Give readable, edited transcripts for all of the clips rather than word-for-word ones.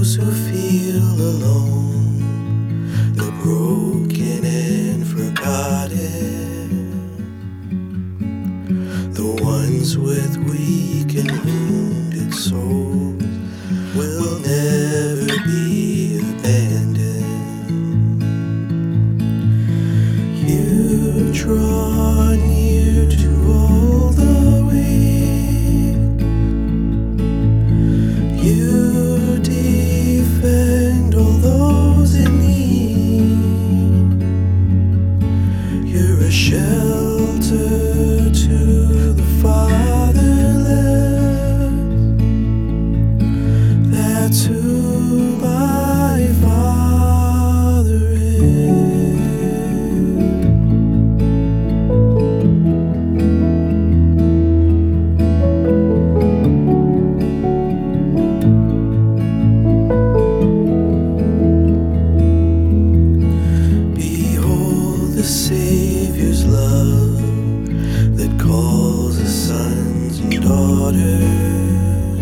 those who feel alone, the broken and forgotten, the ones with weak and wounded souls will never be abandoned. You draw near to all the weak, you defend all those in need. You're a shelter to the fatherless. That's who my Father is. Behold the Savior's love that calls us sons and daughters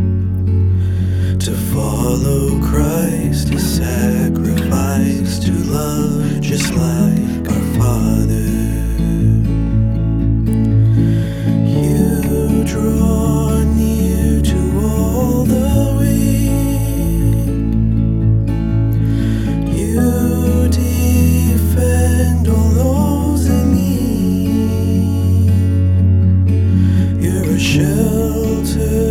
to follow Christ, His sacrifice, to love just like our Father. You draw near to all the weak, you defend all those in need. You're a shelter